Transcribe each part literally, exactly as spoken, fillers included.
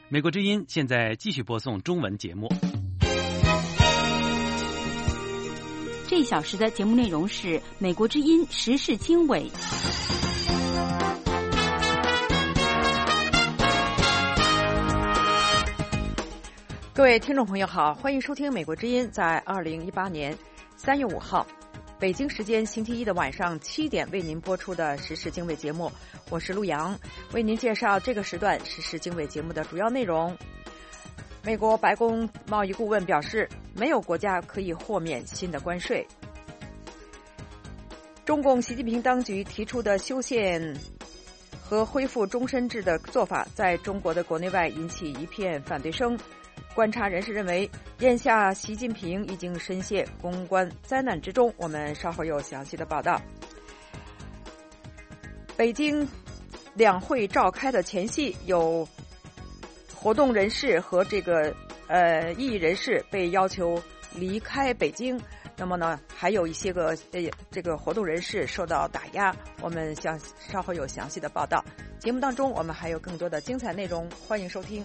美国之音现在继续播送中文节目。 这一小时的节目内容是美国之音时事经纬。 各位听众朋友好，欢迎收听美国之音在二零一八年三月五号北京时间星期一的晚上七点为您播出的时事经纬节目，我是陆洋，为您介绍这个时段时事经纬节目的主要内容。美国白宫贸易顾问表示，没有国家可以豁免新的关税。中共习近平当局提出的修宪和恢复终身制的做法，在中国的国内外引起一片反对声。观察人士认为，眼下习近平已经深陷公关灾难之中。我们稍后有详细的报道。北京两会召开的前夕，有活动人士和这个呃异议人士被要求离开北京。那么呢，还有一些个呃这个活动人士受到打压。我们详稍后有详细的报道。节目当中，我们还有更多的精彩内容，欢迎收听。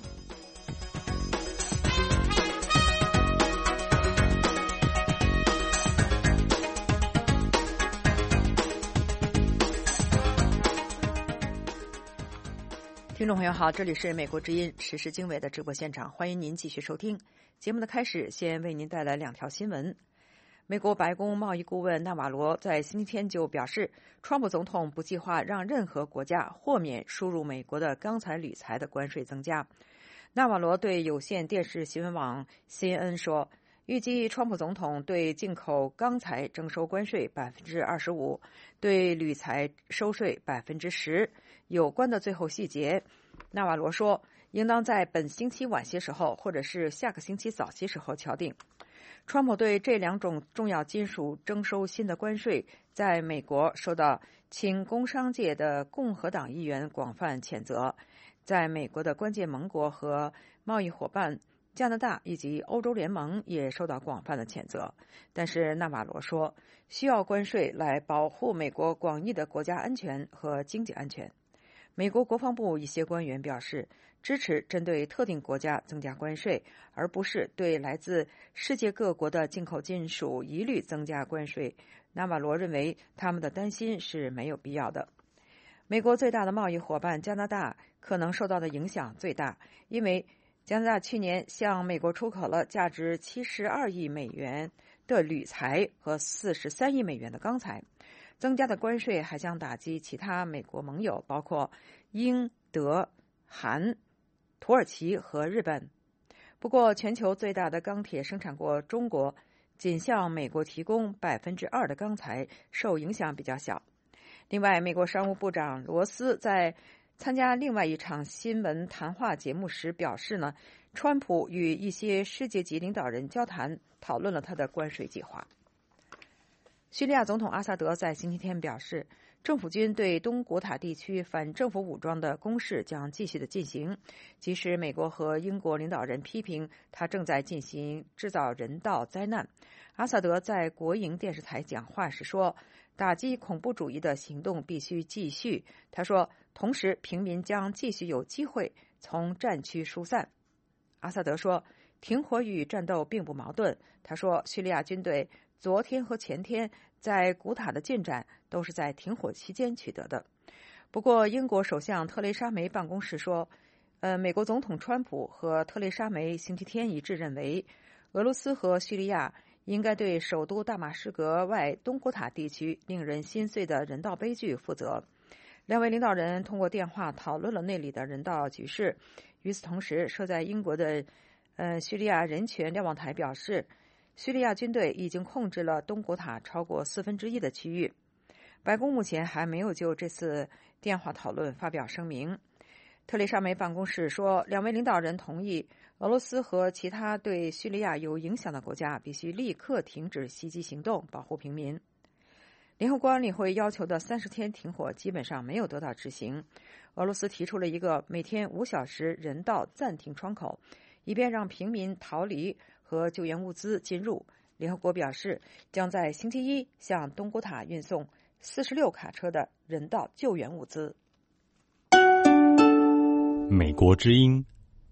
听众朋友好，这里是美国之音时事经纬的直播现场，欢迎您继续收听。节目的开始，先为您带来两条新闻。美国白宫贸易顾问纳瓦罗在星期天就表示，川普总统不计划让任何国家豁免输入美国的钢材、铝材的关税增加。纳瓦罗对有线电视新闻网 C N N 说，预计川普总统对进口钢材征收关税百分之二十五，对铝材收税百分之十。有关的最后细节，纳瓦罗说，应当在本星期晚些时候，或者是下个星期早些时候敲定。川普对这两种重要金属征收新的关税，在美国受到亲工商界的共和党议员广泛谴责，在美国的关键盟国和贸易伙伴加拿大以及欧洲联盟也受到广泛的谴责。但是纳瓦罗说，需要关税来保护美国广义的国家安全和经济安全。美国国防部一些官员表示，支持针对特定国家增加关税，而不是对来自世界各国的进口金属一律增加关税。纳瓦罗认为他们的担心是没有必要的。美国最大的贸易伙伴加拿大可能受到的影响最大，因为加拿大去年向美国出口了价值七十二亿美元的铝材和四十三亿美元的钢材。增加的关税还将打击其他美国盟友，包括英、德、韩、土耳其和日本。不过，全球最大的钢铁生产国中国仅向美国提供百分之二的钢材，受影响比较小。另外，美国商务部长罗斯在参加另外一场新闻谈话节目时表示呢，川普与一些世界级领导人交谈，讨论了他的关税计划。叙利亚总统阿萨德在星期天表示，政府军对东古塔地区反政府武装的攻势将继续的进行，即使美国和英国领导人批评他正在进行制造人道灾难。阿萨德在国营电视台讲话时说，打击恐怖主义的行动必须继续。他说，同时平民将继续有机会从战区疏散。阿萨德说，停火与战斗并不矛盾。他说，叙利亚军队昨天和前天在古塔的进展都是在停火期间取得的。不过，英国首相特蕾莎梅办公室说，呃，美国总统川普和特蕾莎梅星期天一致认为，俄罗斯和叙利亚应该对首都大马士革外东古塔地区令人心碎的人道悲剧负责。两位领导人通过电话讨论了那里的人道局势。与此同时，设在英国的呃叙利亚人权瞭望台表示，叙利亚军队已经控制了东古塔超过四分之一的区域。白宫目前还没有就这次电话讨论发表声明。特蕾莎梅办公室说，两位领导人同意俄罗斯和其他对叙利亚有影响的国家必须立刻停止袭击行动，保护平民。联合国安理会要求的三十天停火基本上没有得到执行。俄罗斯提出了一个每天五小时人道暂停窗口，以便让平民逃离和救援物资进入。联合国表示，将在星期一向东古塔运送四十六卡车的人道救援物资。 美国之音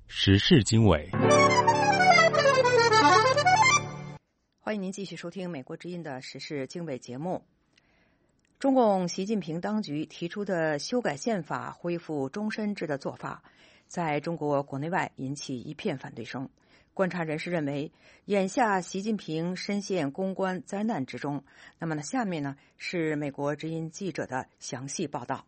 时事经纬。 欢迎您继续收听美国之音的时事经纬节目。中共习近平当局提出的修改宪法、恢复终身制的做法，在中国国内外引起一片反对声。观察人士认为，眼下习近平深陷公关灾难之中。那么呢，下面呢是美国之音记者的详细报道。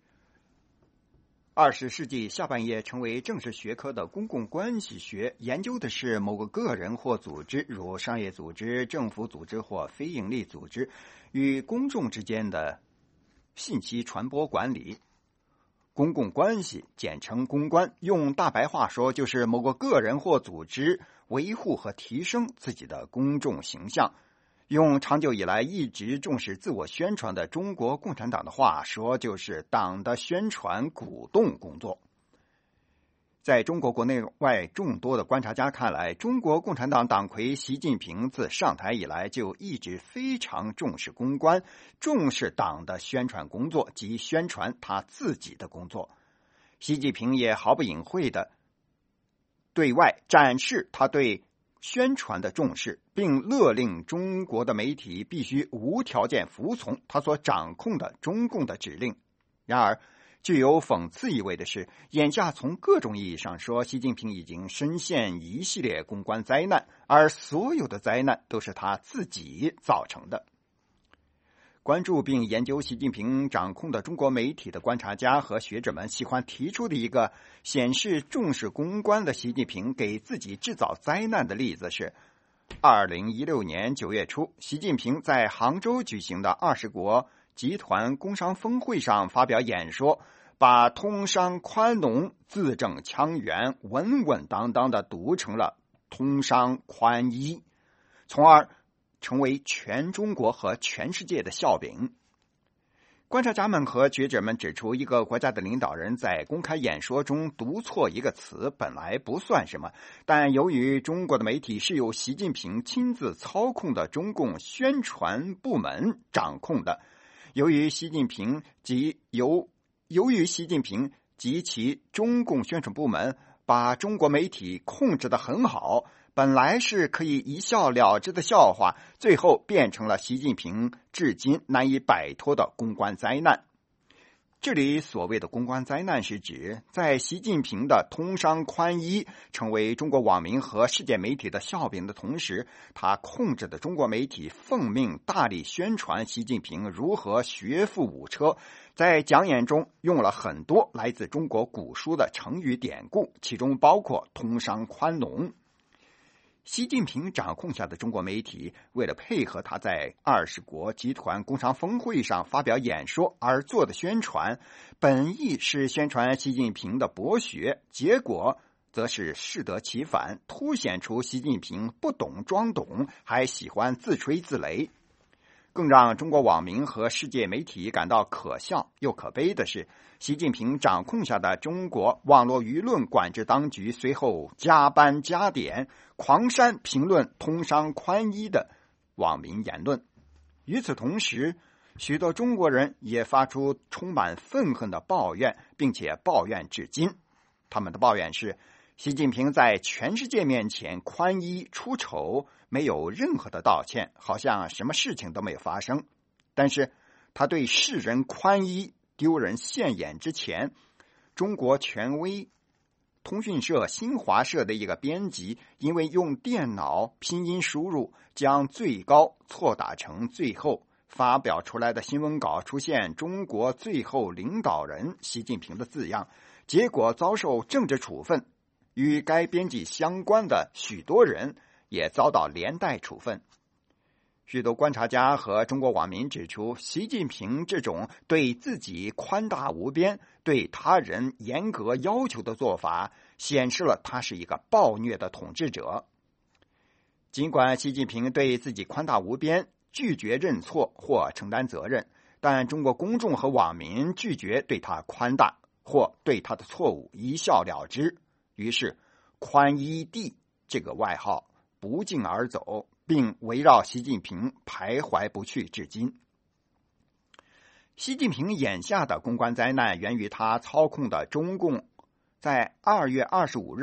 二十世纪下半叶成为正式学科的公共关系学，研究的是某个个人或组织，如商业组织、政府组织或非营利组织，与公众之间的信息传播管理。公共关系简称公关，用大白话说就是某个个人或组织维护和提升自己的公众形象。用长久以来一直重视自我宣传的中国共产党的话说，就是党的宣传鼓动工作。在中国国内外众多的观察家看来，中国共产党党魁习近平自上台以来就一直非常重视公关，重视党的宣传工作及宣传他自己的工作。习近平也毫不隐晦地对外展示他对宣传的重视，并勒令中国的媒体必须无条件服从他所掌控的中共的指令。然而具有讽刺意味的是，眼下从各种意义上说，习近平已经深陷一系列公关灾难，而所有的灾难都是他自己造成的。关注并研究习近平掌控的中国媒体的观察家和学者们喜欢提出的一个显示重视公关的习近平给自己制造灾难的例子是，二零一六年九月初，习近平在杭州举行的二十国集团工商峰会上发表演说，把通商宽农字正腔圆、稳稳当当地读成了通商宽衣，从而成为全中国和全世界的笑柄。观察家们和学者们指出，一个国家的领导人在公开演说中读错一个词本来不算什么，但由于中国的媒体是由习近平亲自操控的中共宣传部门掌控的，由于习近平及由由于习近平及其中共宣传部门把中国媒体控制得很好，本来是可以一笑了之的笑话，最后变成了习近平至今难以摆脱的公关灾难。这里所谓的公关灾难是指，在习近平的通商宽衣成为中国网民和世界媒体的笑柄的同时，他控制的中国媒体奉命大力宣传习近平如何学富五车，在讲演中用了很多来自中国古书的成语典故，其中包括通商宽农。习近平掌控下的中国媒体为了配合他在二十国集团工商峰会上发表演说而做的宣传，本意是宣传习近平的博学，结果则是适得其反，凸显出习近平不懂装懂，还喜欢自吹自擂。更让中国网民和世界媒体感到可笑又可悲的是，习近平掌控下的中国网络舆论管制当局随后加班加点，狂删评论通商宽衣的网民言论。与此同时，许多中国人也发出充满愤恨的抱怨，并且抱怨至今。他们的抱怨是，习近平在全世界面前宽衣出丑，没有任何的道歉，好像什么事情都没有发生。但是他对世人宽衣丢人现眼之前，中国权威通讯社新华社的一个编辑因为用电脑拼音输入将最高错打成最后，发表出来的新闻稿出现中国最后领导人习近平的字样，结果遭受政治处分。与该编辑相关的许多人也遭到连带处分。许多观察家和中国网民指出，习近平这种对自己宽大无边、对他人严格要求的做法，显示了他是一个暴虐的统治者。尽管习近平对自己宽大无边，拒绝认错或承担责任，但中国公众和网民拒绝对他宽大，或对他的错误一笑了之。于是宽衣帝这个外号不胫而走，并围绕习近平徘徊不去至今。习近平眼下的公关灾难源于他操控的中共在二月二十五日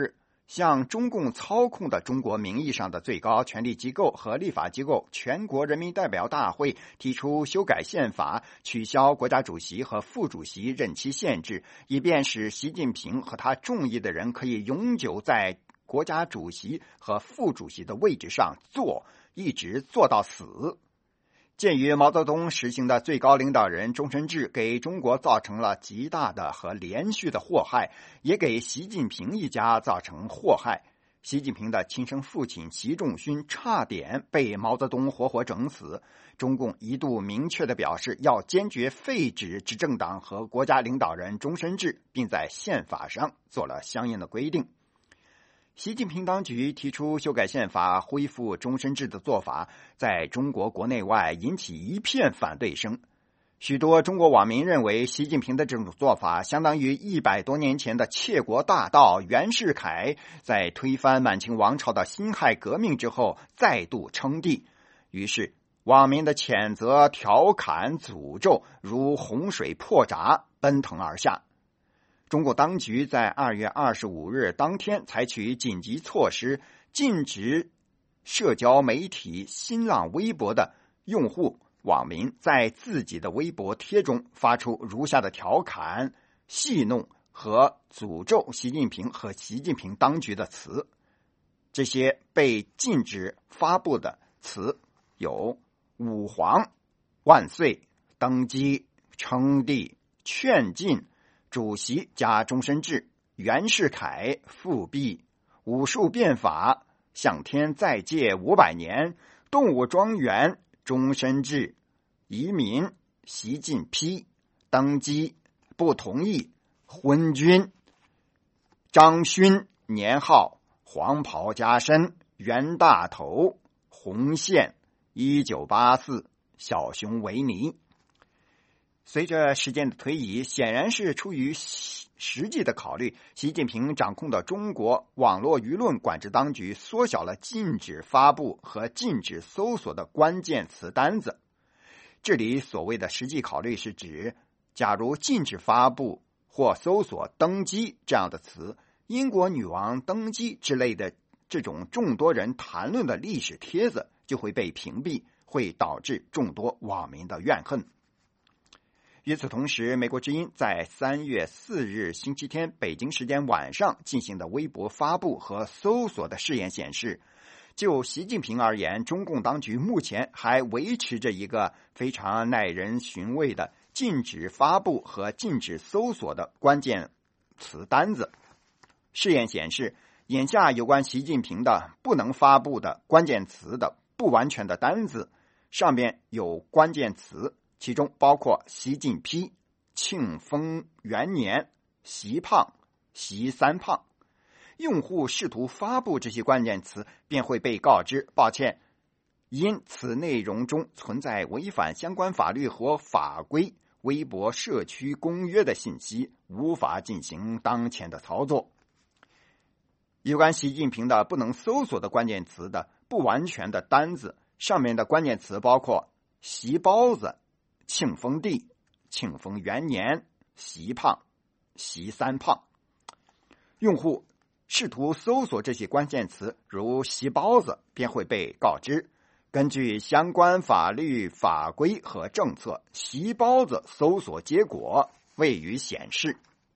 向中共操控的中国名义上的最高权力机构和立法机构全国人民代表大会提出修改宪法，取消国家主席和副主席任期限制，以便使习近平和他中意的人可以永久在国家主席和副主席的位置上坐，一直坐到死。鉴于毛泽东实行的最高领导人终身制给中国造成了极大的和连续的祸害，也给习近平一家造成祸害。习近平的亲生父亲习仲勋差点被毛泽东活活整死，中共一度明确地表示要坚决废止执政党和国家领导人终身制，并在宪法上做了相应的规定。习近平当局提出修改宪法、恢复终身制的做法，在中国国内外引起一片反对声。许多中国网民认为，习近平的这种做法相当于一百多年前的窃国大盗袁世凯在推翻满清王朝的辛亥革命之后再度称帝。于是，网民的谴责、调侃、诅咒如洪水破闸奔腾而下。中国当局在二月二十五日当天采取紧急措施，禁止社交媒体新浪微博的用户网民在自己的微博贴中发出如下的调侃、戏弄和诅咒习近平和习近平当局的词。这些被禁止发布的词有吾皇、万岁、登基、称帝、劝进、主席加终身制、袁世凯、复辟、武术变法、向天再借五百年、动物庄园、终身制、移民、习近批、登基、不同意、昏君、张勋、年号、黄袍加身、袁大头、红线、一九八四、小熊维尼。随着时间的推移，显然是出于实际的考虑，习近平掌控的中国网络舆论管制当局缩小了禁止发布和禁止搜索的关键词单子。这里所谓的实际考虑是指，假如禁止发布或搜索登基这样的词，英国女王登基之类的这种众多人谈论的历史帖子就会被屏蔽，会导致众多网民的怨恨。与此同时，美国之音在三月四日星期天北京时间晚上进行的微博发布和搜索的试验显示，就习近平而言，中共当局目前还维持着一个非常耐人寻味的禁止发布和禁止搜索的关键词单子。试验显示，眼下有关习近平的不能发布的关键词的不完全的单子上面有关键词，其中包括习近批、庆丰元年、习胖、习三胖。用户试图发布这些关键词，便会被告知，抱歉，因此内容中存在违反相关法律和法规、微博社区公约的信息，无法进行当前的操作。有关习近平的不能搜索的关键词的不完全的单子，上面的关键词包括习包子、庆丰帝、庆丰元年、习胖、习三胖。用户试图搜索这些关键词，如习包子，便会被告知，根据相关法律法规和政策，习包子搜索结果未予显示。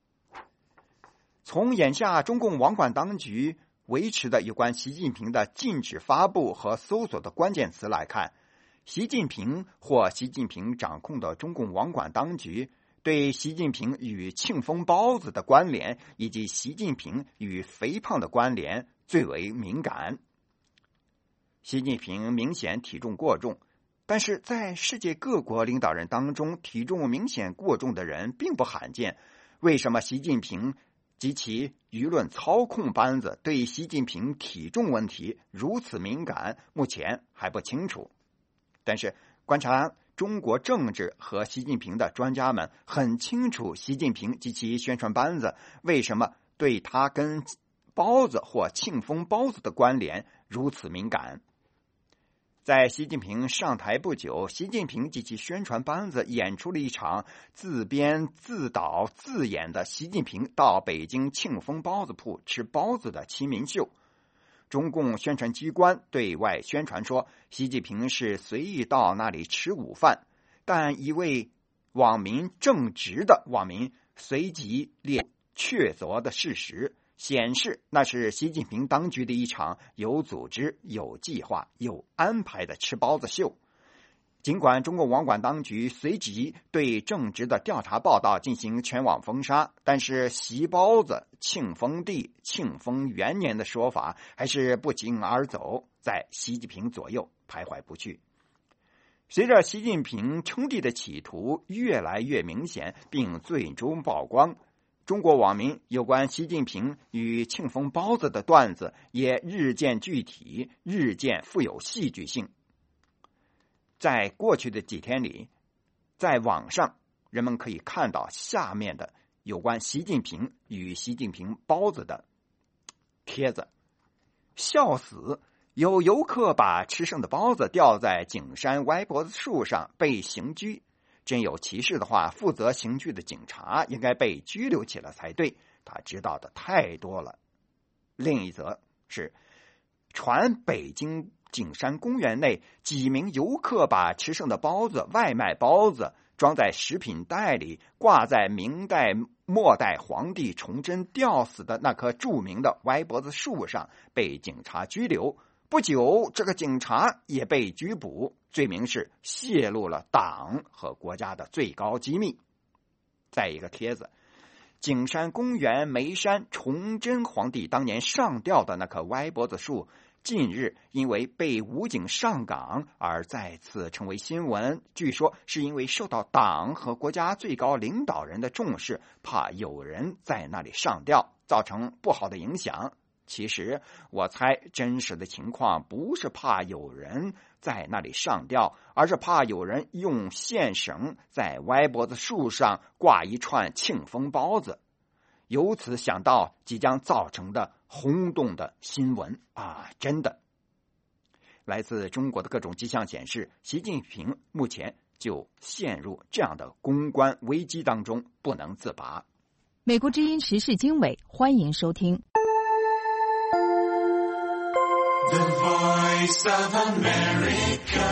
从眼下中共网管当局维持的有关习近平的禁止发布和搜索的关键词来看，习近平或习近平掌控的中共网管当局对习近平与庆丰包子的关联以及习近平与肥胖的关联最为敏感。习近平明显体重过重，但是在世界各国领导人当中，体重明显过重的人并不罕见。为什么习近平及其舆论操控班子对习近平体重问题如此敏感，目前还不清楚。但是观察中国政治和习近平的专家们很清楚，习近平及其宣传班子为什么对他跟包子或庆丰包子的关联如此敏感。 在习近平上台不久，习近平及其宣传班子演出了一场自编自导自演的习近平到北京庆丰包子铺吃包子的亲民秀。中共宣传机关对外宣传说，习近平是随意到那里吃午饭，但一位网民正直的网民随即列确凿的事实，显示那是习近平当局的一场有组织、有计划、有安排的吃包子秀。尽管中国网管当局随即对正直的调查报道进行全网封杀，但是习包子庆丰地庆丰元年的说法还是不胫而走，在习近平左右徘徊不去。随着习近平称帝的企图越来越明显并最终曝光，中国网民有关习近平与庆丰包子的段子也日渐具体，日渐富有戏剧性。在过去的几天里，在网上人们可以看到下面的有关习近平与习近平包子的帖子：笑死！有游客把吃剩的包子吊在景山歪脖子树上被刑拘，真有其事的话，负责刑拘的警察应该被拘留起来才对，他知道的太多了。另一则是传北京景山公园内几名游客把吃剩的包子、外卖包子装在食品袋里，挂在明代末代皇帝崇祯吊死的那棵著名的歪脖子树上，被警察拘留。不久，这个警察也被拘捕，罪名是泄露了党和国家的最高机密。再一个帖子，景山公园眉山崇祯皇帝当年上吊的那棵歪脖子树，近日因为被武警上岗而再次成为新闻，据说是因为受到党和国家最高领导人的重视，怕有人在那里上吊，造成不好的影响。其实我猜真实的情况不是怕有人在那里上吊，而是怕有人用线绳在歪脖子树上挂一串庆丰包子，由此想到即将造成的轰动的新闻啊！真的，来自中国的各种迹象显示，习近平目前就陷入这样的公关危机当中，不能自拔。 美国之音时事经纬，欢迎收听。 The Voice of America。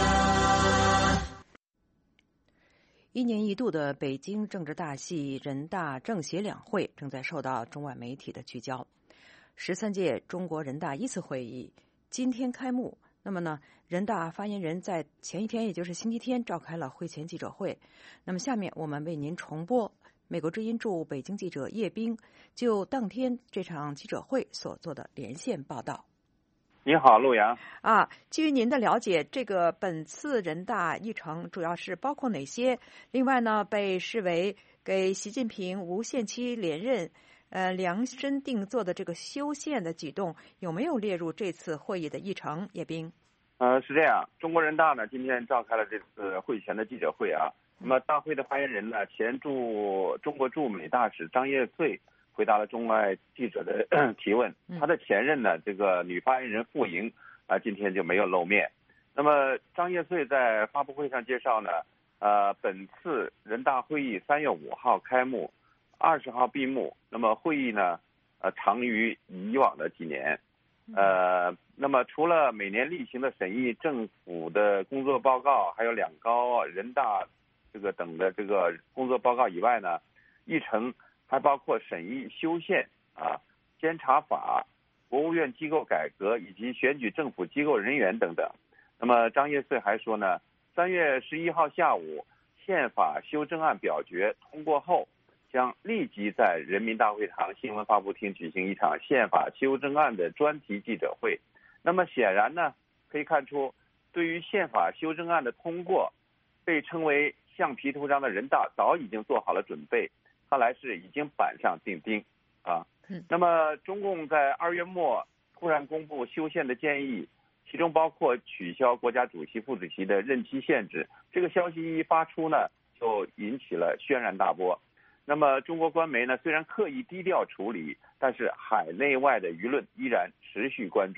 一年一度的北京政治大戏人大政协两会正在受到中外媒体的聚焦。十三届中国人大一次会议今天开幕，那么呢，人大发言人在前一天，也就是星期天召开了会前记者会。那么下面我们为您重播美国之音驻北京记者叶冰就当天这场记者会所做的连线报道。 你好，陆阳。 啊，基于您的了解，这个本次人大议程主要是包括哪些？另外呢，被视为给习近平无限期连任呃量身定做的这个修宪的举动，有没有列入这次会议的议程？叶冰。 呃，是这样，中国人大呢今天召开了这次会前的记者会啊。那么大会的发言人呢，前驻中国驻美大使张业遂回答了中外记者的提问。他的前任呢，这个女发言人傅莹啊，今天就没有露面。那么张业遂在发布会上介绍呢，呃，本次人大会议三月五号开幕，二十号闭幕。那么会议呢，呃，长于以往的几年。呃，那么除了每年例行的审议政府的工作报告，还有两高、人大这个等的这个工作报告以外呢，议程还包括审议修宪啊、监察法、国务院机构改革以及选举政府机构人员等等。那么张业遂还说呢，三月十一号下午，宪法修正案表决通过后，将立即在人民大会堂新闻发布厅举行一场宪法修正案的专题记者会。那么显然呢，可以看出，对于宪法修正案的通过，被称为橡皮图章的人大早已经做好了准备，看来是已经板上钉钉啊。那么中共在二月末突然公布修宪的建议，其中包括取消国家主席、副主席的任期限制。这个消息一发出呢，就引起了轩然大波。那么中国官媒呢，虽然刻意低调处理，但是海内外的舆论依然持续关注。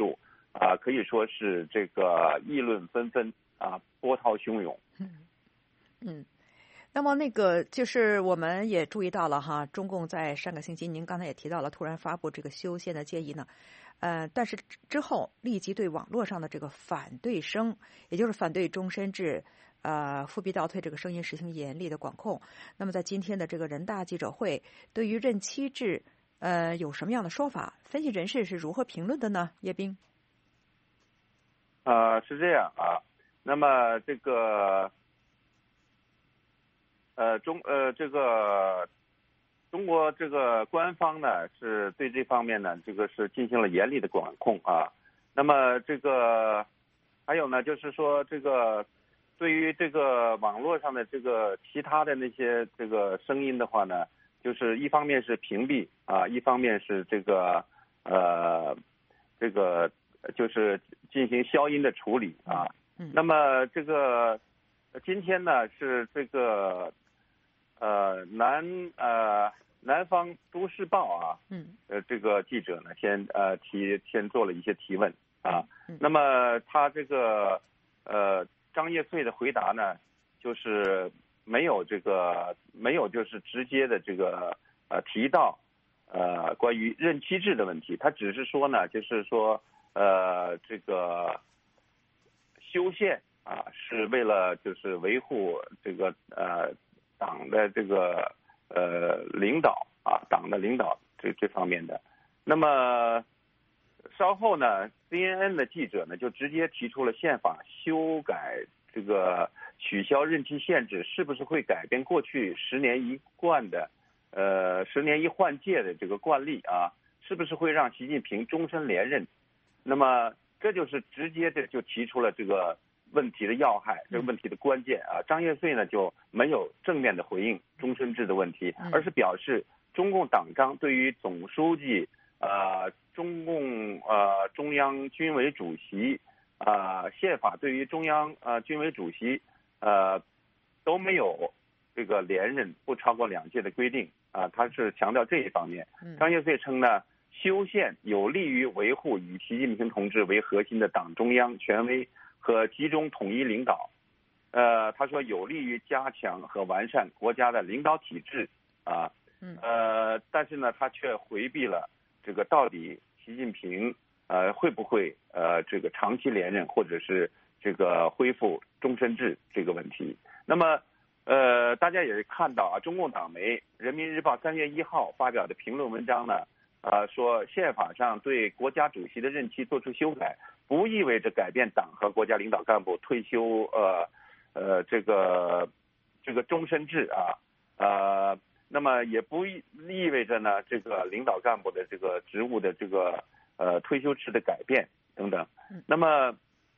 啊，可以说是这个议论纷纷啊，波涛汹涌。 嗯嗯。那么那个就是我们也注意到了哈，中共在上个星期您刚才也提到了，突然发布这个修宪的建议呢，呃，但是之后立即对网络上的这个反对声，也就是反对终身制、呃复辟倒退这个声音实行严厉的管控。那么在今天的这个人大记者会，对于任期制，呃，有什么样的说法？分析人士是如何评论的呢？叶冰。 呃，是这样啊，那么这个。呃，中呃这个中国这个官方呢是对这方面呢这个是进行了严厉的管控啊。那么这个还有呢，就是说这个对于这个网络上的这个其他的那些这个声音的话呢，就是一方面是屏蔽啊，一方面是这个呃这个就是进行消音的处理啊。那么这个今天呢是这个。呃，南呃南方都市报啊，嗯，呃，这个记者呢，先呃提先做了一些提问啊，嗯、那么他这个呃张业遂的回答呢，就是没有这个没有就是直接的这个呃提到呃关于任期制的问题，他只是说呢，就是说呃这个修宪啊是为了就是维护这个呃。党的这个呃领导啊，党的领导这这方面的。那么稍后呢 ，C N N 的记者呢就直接提出了宪法修改这个取消任期限制是不是会改变过去十年一贯的呃十年一换届的这个惯例啊？是不是会让习近平终身连任？那么这就是直接的就提出了这个。问题的要害，这个问题的关键啊，张业遂呢就没有正面的回应终身制的问题，而是表示中共党章对于总书记、呃中共呃中央军委主席、呃宪法对于中央呃军委主席呃都没有这个连任不超过两届的规定啊，他是强调这一方面。张业遂称呢，修宪有利于维护以习近平同志为核心的党中央权威。和集中统一领导，呃，他说有利于加强和完善国家的领导体制啊，呃，但是呢，他却回避了这个到底习近平呃会不会呃这个长期连任，或者是这个恢复终身制这个问题。那么呃，大家也看到啊，中共党媒《人民日报》三月一号发表的评论文章呢，呃，说宪法上对国家主席的任期做出修改。不意味着改变党和国家领导干部退休呃呃这个这个终身制啊呃那么也不意意味着呢这个领导干部的这个职务的这个呃退休制的改变等等。那么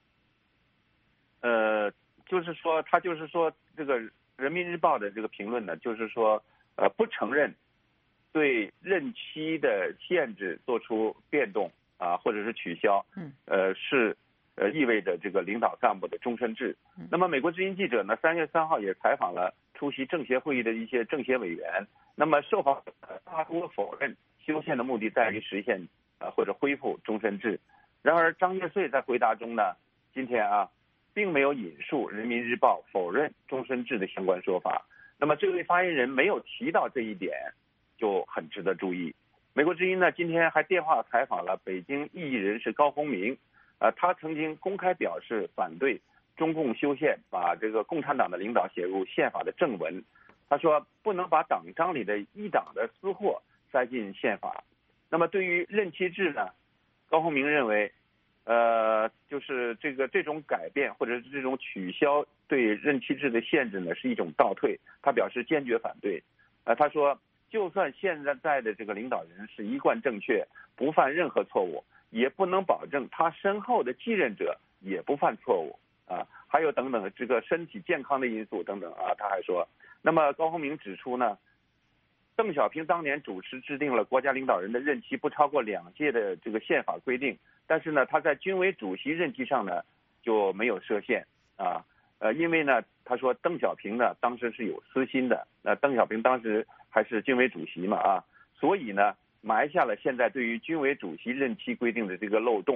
呃就是说他就是说这个人民日报的这个评论呢，就是说呃不承认对任期的限制做出变动。啊，或者是取消，嗯，呃，是呃意味着这个领导干部的终身制。那么，美国之音记者呢，三月三号也采访了出席政协会议的一些政协委员。那么，受访者大多否认修宪的目的在于实现呃或者恢复终身制。然而，张业遂在回答中呢，今天啊，并没有引述《人民日报》否认终身制的相关说法。那么，这位发言人没有提到这一点，就很值得注意。美国之音呢，今天还电话采访了北京异议人士高鸿明，呃，他曾经公开表示反对中共修宪，把这个共产党的领导写入宪法的正文。他说不能把党章里的一党的私货塞进宪法。那么对于任期制呢，高鸿明认为，呃，就是这个这种改变或者是这种取消对任期制的限制呢，是一种倒退。他表示坚决反对。呃，他说。就算现在的这个领导人是一贯正确，不犯任何错误，也不能保证他身后的继任者也不犯错误啊。还有等等这个身体健康的因素等等啊。他还说，那么高鸿明指出呢，邓小平当年主持制定了国家领导人的任期不超过两届的这个宪法规定，但是呢，他在军委主席任期上呢就没有设限啊。呃，因为呢，他说邓小平呢当时是有私心的，那邓小平当时还是军委主席嘛啊，所以呢埋下了现在对于军委主席任期规定的这个漏洞。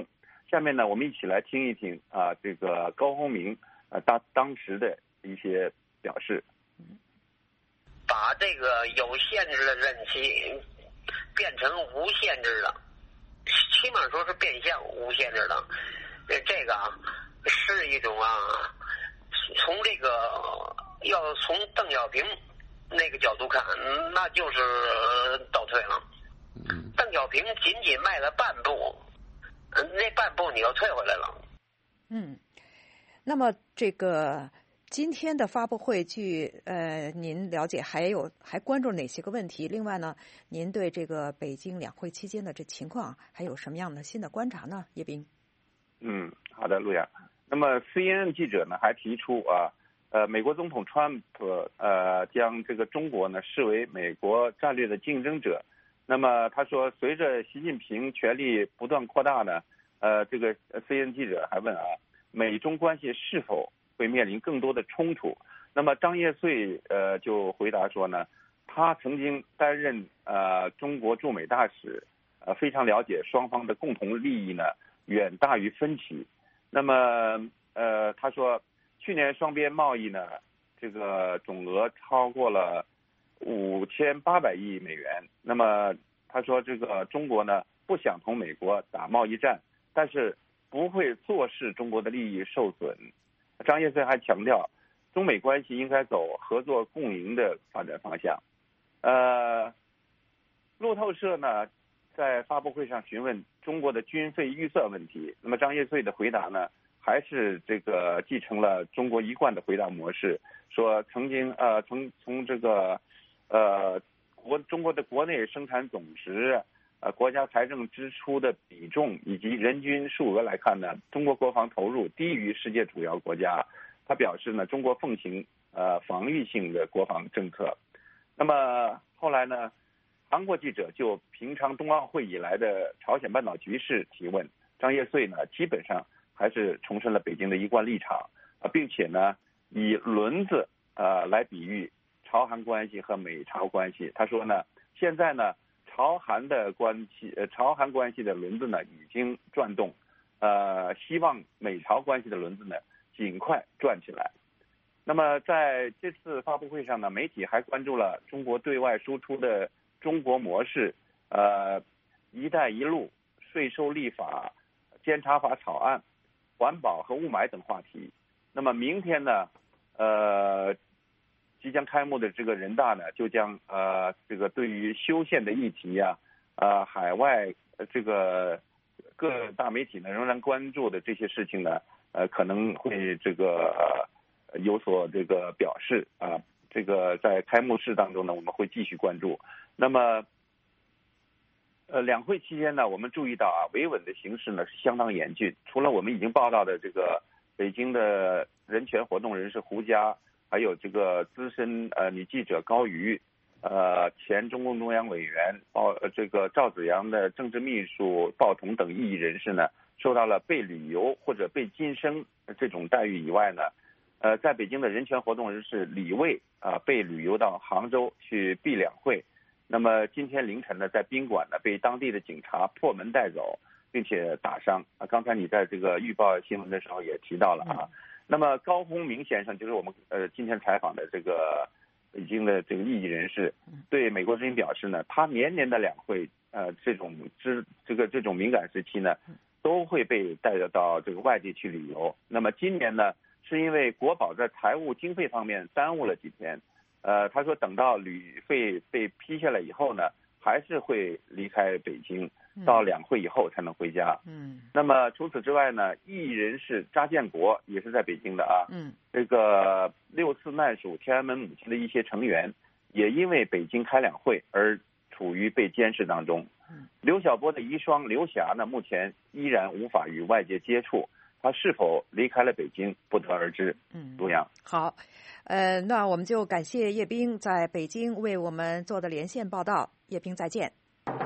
下面呢，我们一起来听一听啊，这个高鸿铭啊当当时的一些表示。 把这个有限制的任期变成无限制的，起码说是变相无限制的。这个啊是一种啊，从这个要从邓小平那个角度看，那就是倒退了。邓小平仅仅迈了半步，那半步你又退回来了。 嗯，那么这个今天的发布会，据呃您了解，还有还关注哪些个问题？另外呢，您对这个北京两会期间的这情况还有什么样的新的观察呢？叶斌。 嗯，好的，陆阳。那么 C N N 记者呢还提出啊，呃，美国总统川普呃将这个中国呢视为美国战略的竞争者。那么他说，随着习近平权力不断扩大呢，呃，这个 C N N 记者还问啊，美中关系是否会面临更多的冲突？那么张业遂呃就回答说呢，他曾经担任呃中国驻美大使，呃非常了解双方的共同利益呢远大于分歧。那么呃他说，去年双边贸易呢这个总额超过了五千八百亿美元。那么他说，这个中国呢不想同美国打贸易战，但是不会坐视中国的利益受损。张业遂还强调，中美关系应该走合作共赢的发展方向。呃，路透社呢在发布会上询问中国的军费预算问题，那么张业遂的回答呢，还是这个继承了中国一贯的回答模式，说曾经呃从从这个呃国中国的国内生产总值、呃国家财政支出的比重以及人均数额来看呢，中国国防投入低于世界主要国家。他表示呢，中国奉行呃防御性的国防政策。那么后来呢，韩国记者就平昌冬奥会以来的朝鲜半岛局势提问，张业遂呢基本上还是重申了北京的一贯立场啊，并且呢以轮子呃来比喻朝韩关系和美朝关系。他说呢，现在呢朝韩的关系呃朝韩关系的轮子呢已经转动，呃希望美朝关系的轮子呢尽快转起来。那么在这次发布会上呢，媒体还关注了中国对外输出的中国模式、呃“一带一路”、税收立法、监察法草案、环保和雾霾等话题。那么明天呢，呃，即将开幕的这个人大呢，就将呃这个对于修宪的议题啊，呃海外这个各大媒体呢仍然关注的这些事情呢，呃可能会这个呃有所这个表示啊。这个在开幕式当中呢，我们会继续关注。那么，呃，两会期间呢，我们注意到啊，维稳的形势呢是相当严峻。除了我们已经报道的这个北京的人权活动人士胡佳，还有这个资深呃女记者高瑜，呃，前中共中央委员鲍呃这个赵紫阳的政治秘书鲍彤等异议人士呢，受到了被旅游或者被晋升这种待遇以外呢。呃，在北京的人权活动人士李卫啊、呃，被旅游到杭州去闭两会。那么今天凌晨呢，在宾馆呢被当地的警察破门带走，并且打伤啊。刚才你在这个预报新闻的时候也提到了啊。嗯、那么高鸿铭先生就是我们呃今天采访的这个北京的这个异议人士，对美国之音表示呢，他年年的两会呃这种之这个这种敏感时期呢，都会被带到这个外地去旅游。那么今年呢？是因为国保在财务经费方面耽误了几天，呃，他说等到旅费被批下来以后呢，还是会离开北京，到两会以后才能回家。嗯，那么除此之外呢，异议人士查建国也是在北京的啊。嗯，这个六四难属天安门母亲的一些成员，也因为北京开两会而处于被监视当中。嗯，刘晓波的遗孀刘霞呢，目前依然无法与外界接触。他是否离开了北京，不得而知。嗯，陆阳， 好，呃，那我们就感谢叶冰在北京为我们做的连线报道。叶冰，再见。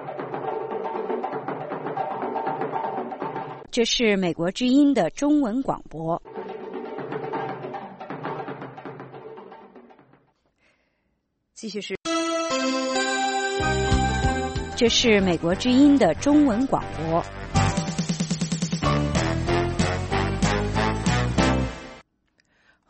这是美国之音的中文广播。 继续是， 这是美国之音的中文广播。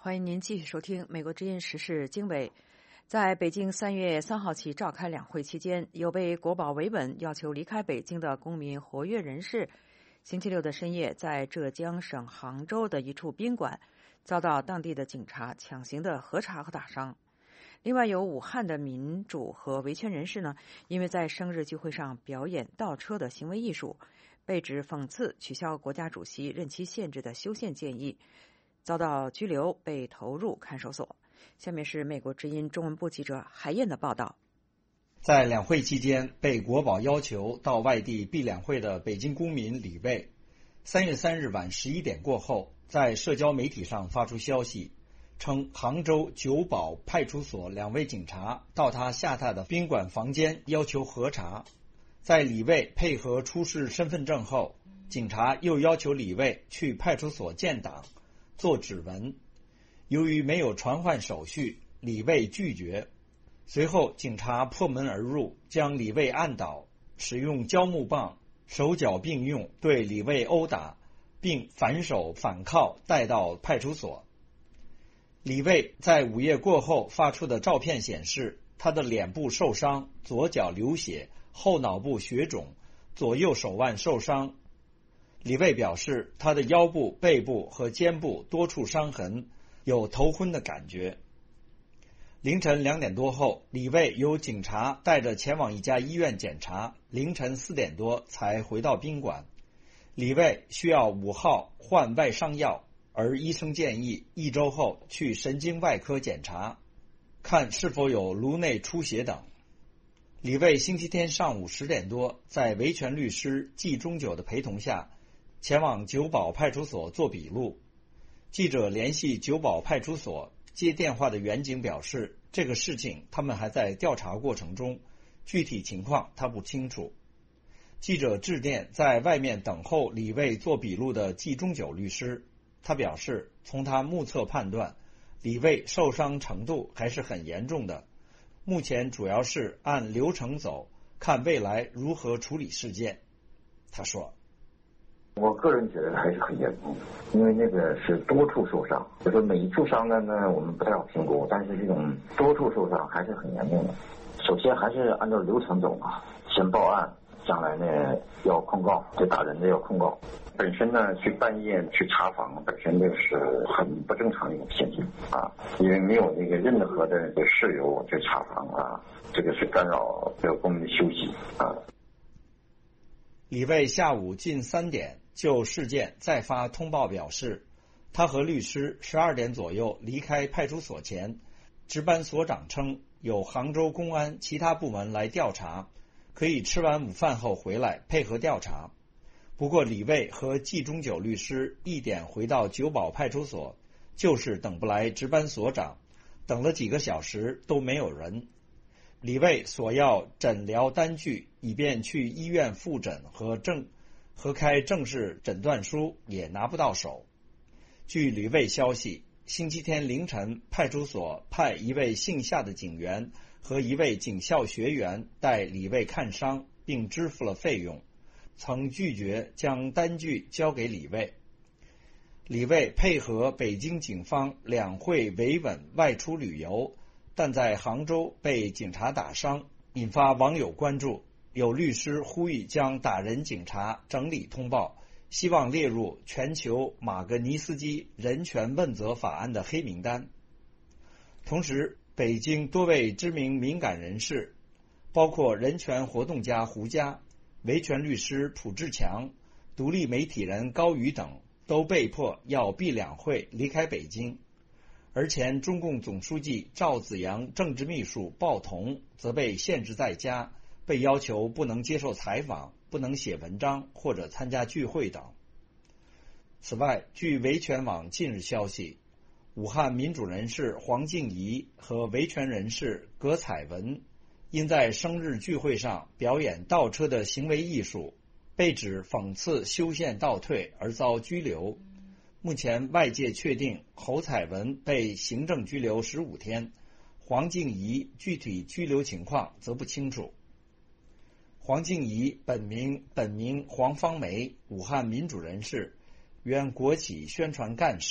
欢迎您继续收听美国之音时事经纬。在北京三月三号起召开两会期间，有被国保维稳要求离开北京的公民活跃人士，星期六的深夜在浙江省杭州的一处宾馆遭到当地的警察强行的核查和打伤。另外，有武汉的民主和维权人士呢，因为在生日聚会上表演倒车的行为艺术，被指讽刺取消国家主席任期限制的修宪建议，遭到拘留，被投入看守所。下面是美国之音中文部记者海燕的报道。 在两会期间被国保要求到外地闭两会的北京公民李卫，三月三日晚十一点过后，在社交媒体上发出消息，称杭州九堡派出所两位警察到他下榻的宾馆房间要求核查。在李卫配合出示身份证后，警察又要求李卫去派出所建档做指纹。由于没有传唤手续，李卫拒绝。随后警察破门而入，将李卫按倒，使用胶木棒手脚并用对李卫殴打，并反手反铐带到派出所。李卫在午夜过后发出的照片显示，他的脸部受伤，左脚流血，后脑部血肿，左右手腕受伤。李卫表示，他的腰部、背部和肩部多处伤痕，有头昏的感觉。凌晨两点多后，李卫由警察带着前往一家医院检查，凌晨四点多才回到宾馆。李卫需要五号换外伤药，而医生建议一周后去神经外科检查，看是否有颅内出血等。李卫星期天上午十点多，在维权律师季中九的陪同下，前往九堡派出所做笔录。记者联系九堡派出所，接电话的员警表示，这个事情他们还在调查过程中，具体情况他不清楚。记者致电在外面等候李卫做笔录的季中九律师，他表示，从他目测判断，李卫受伤程度还是很严重的，目前主要是按流程走，看未来如何处理事件。他说， 我个人觉得还是很严重的，因为那个是多处受伤，就说每一处伤呢呢我们不太好评估，但是这种多处受伤还是很严重的。首先还是按照流程走嘛，先报案，将来呢要控告，对打人的要控告。本身呢去半夜去查房，本身就是很不正常的一种现象啊，因为没有那个任何的事由去查房啊，这个是干扰这个公民的休息啊。 李卫下午近三点就事件再发通报表示，他和律师十二点左右离开派出所前，值班所长称有杭州公安其他部门来调查，可以吃完午饭后回来配合调查。不过李卫和季中九律师一点回到九堡派出所，就是等不来值班所长，等了几个小时都没有人。李卫索要诊疗单据，以便去医院复诊和正和开正式诊断书，也拿不到手。据李卫消息，星期天凌晨，派出所派一位姓夏的警员和一位警校学员带李卫看伤，并支付了费用，曾拒绝将单据交给李卫。李卫配合北京警方两会维稳外出旅游，但在杭州被警察打伤，引发网友关注。有律师呼吁将打人警察整理通报，希望列入全球马格尼斯基人权问责法案的黑名单。同时，北京多位知名敏感人士，包括人权活动家胡佳、维权律师蒲志强、独立媒体人高宇等，都被迫要闭两会离开北京。而前中共总书记赵紫阳政治秘书鲍同则被限制在家，被要求不能接受采访，不能写文章或者参加聚会等。此外，据维权网近日消息，武汉民主人士黄静怡和维权人士葛彩文因在生日聚会上表演倒车的行为艺术，被指讽刺修宪倒退而遭拘留。目前外界确定侯彩文被行政拘留十五天，黄静怡具体拘留情况则不清楚。黄静怡本名本名黄芳梅，武汉民主人士，原国企宣传干事，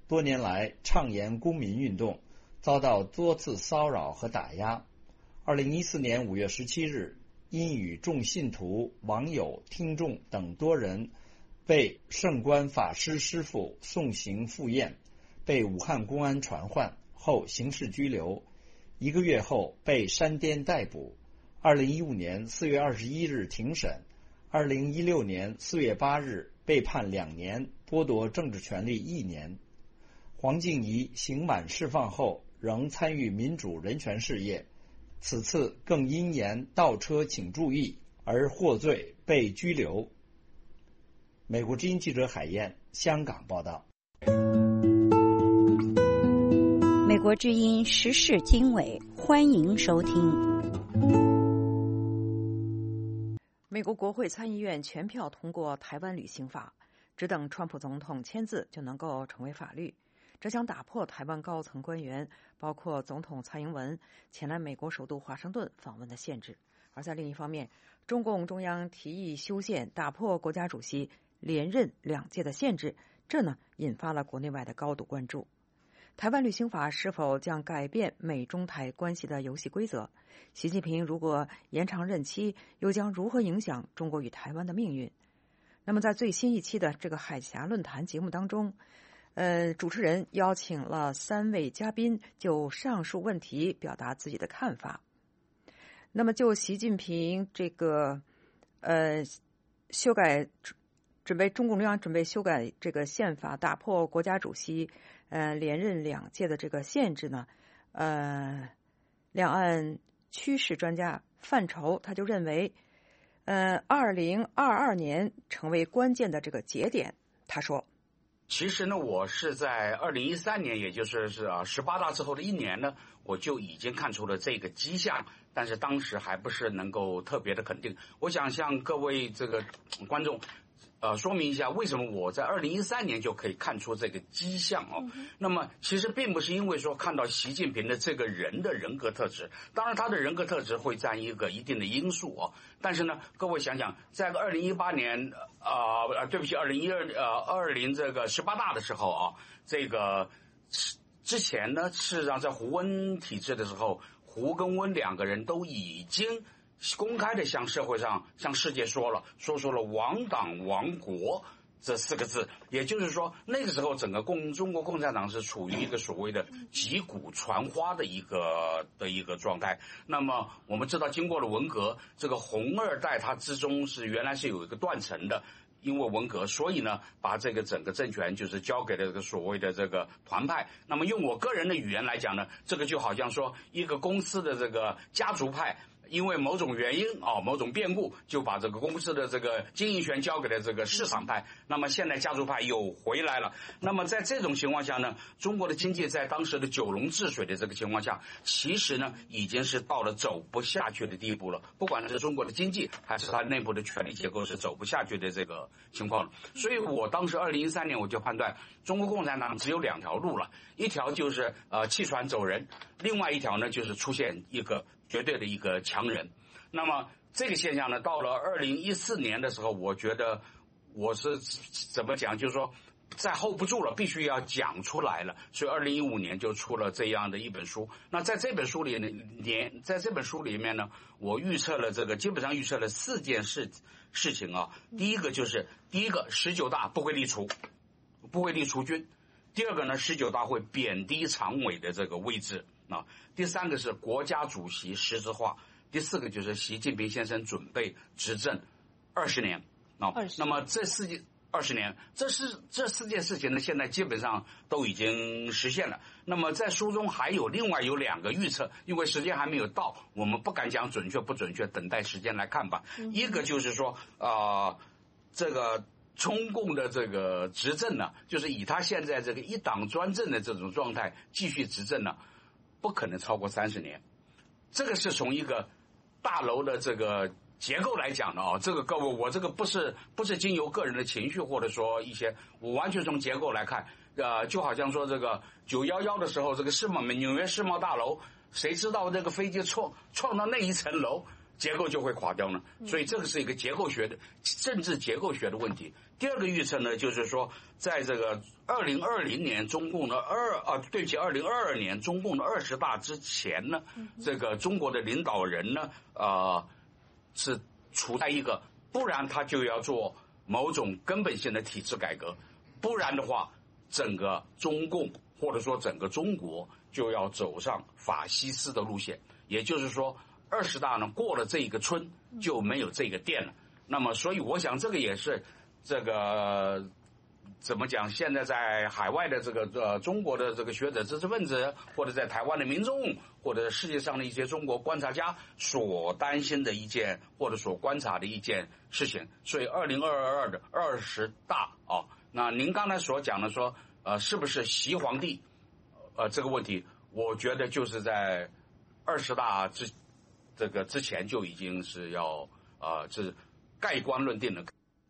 多年来倡言公民运动，遭到多次骚扰和打压。二零一四年五月十七日，因与众信徒、网友、听众等多人被圣观法师师父送行赴宴，被武汉公安传唤后刑事拘留，一个月后被山巅逮捕。二零一五年四月二十一日庭审，二零一六年四月八日被判两年，剥夺政治权利一年。黄静怡刑满释放后仍参与民主人权事业，此次更因言倒车请注意而获罪被拘留。美国之音记者海燕，香港报道。 美国之音时事经纬，欢迎收听。 美国国会参议院全票通过台湾旅行法，只等川普总统签字就能够成为法律。这将打破台湾高层官员，包括总统蔡英文前来美国首都华盛顿访问的限制。而在另一方面，中共中央提议修宪，打破国家主席连任两届的限制，这呢引发了国内外的高度关注。台湾旅行法是否将改变美中台关系的游戏规则？习近平如果延长任期，又将如何影响中国与台湾的命运？那么在最新一期的这个海峡论坛节目当中，呃，主持人邀请了三位嘉宾就上述问题表达自己的看法。那么就习近平这个呃修改准备中共中央准备修改这个宪法，打破国家主席呃连任两届的这个限制呢，呃，两岸趋势专家范畴他就认为，呃，二零二二年成为关键的这个节点。他说， 其实呢，我是在二零一三年，也就是是啊十八大之后的一年呢，我就已经看出了这个迹象，但是当时还不是能够特别的肯定。我想向各位这个观众呃，说明一下为什么我在二零一三年就可以看出这个迹象哦。嗯、那么其实并不是因为说看到习近平的这个人的人格特质，当然他的人格特质会占一个一定的因素哦。但是呢，各位想想，在二零一八年啊、呃，对不起，二零一二呃二零这个十八大的时候啊，这个之前呢，事实上在胡温体制的时候，胡跟温两个人都已经公开的向社会上、向世界说了，说出了亡党亡国这四个字。也就是说，那个时候整个共中国共产党是处于一个所谓的击鼓传花的一个的一个状态。那么我们知道，经过了文革，这个红二代他之中是原来是有一个断层的。因为文革，所以呢，把这个整个政权就是交给了这个所谓的这个团派。那么用我个人的语言来讲呢，这个就好像说一个公司的这个家族派，因为某种原因啊、某种变故，就把这个公司的这个经营权交给了这个市场派。那么现在家族派又回来了。那么在这种情况下呢，中国的经济在当时的九龙治水的这个情况下，其实呢已经是到了走不下去的地步了。不管是中国的经济还是它内部的权力结构是走不下去的这个情况了。所以我当时二零一三年我就判断，中国共产党只有两条路了，一条就是呃弃船走人，另外一条呢就是出现一个绝对的一个强人。那么这个现象呢，到了二零一四年的时候，我觉得我是怎么讲，就是说再 hold 不住了，必须要讲出来了。所以二零一五年就出了这样的一本书。那在这本书里面，在这本书里面呢，我预测了这个基本上预测了四件事事情啊。第一个就是第一个十九大不会立除，不会立除军。第二个呢，十九大会贬低常委的这个位置啊。第三个是国家主席实质化。第四个就是习近平先生准备执政二十年啊。那么这四件二十年，这是这四件事情呢，现在基本上都已经实现了。那么在书中还有另外有两个预测，因为时间还没有到，我们不敢讲准确不准确，等待时间来看吧。嗯、一个就是说啊、呃，这个中共的这个执政呢，就是以他现在这个一党专政的这种状态继续执政呢，不可能超过三十年。这个是从一个大楼的这个结构来讲的啊，这个各位，我这个不是不是经由个人的情绪或者说一些，我完全从结构来看，呃，就好像说这个九一一的时候，这个世贸纽约世贸大楼，谁知道这个飞机撞撞到那一层楼， 结构就会垮掉呢？所以这个是一个结构学的政治结构学的问题。第二个预测呢，就是说，在这个二零二零年中共的二啊，对不起，二零二二年中共的二十大之前呢，这个中国的领导人呢，呃，是处在一个，不然他就要做某种根本性的体制改革，不然的话，整个中共或者说整个中国就要走上法西斯的路线。也就是说，二十大呢过了这个村就没有这个店了。那么，所以我想这个也是这个怎么讲？现在在海外的这个呃中国的这个学者、知识分子，或者在台湾的民众，或者世界上的一些中国观察家所担心的一件或者所观察的一件事情。所以，二零二二的二十大啊，那您刚才所讲的说，呃，是不是习皇帝？呃，这个问题，我觉得就是在二十大之这个之前就已经是要呃是盖棺论定了。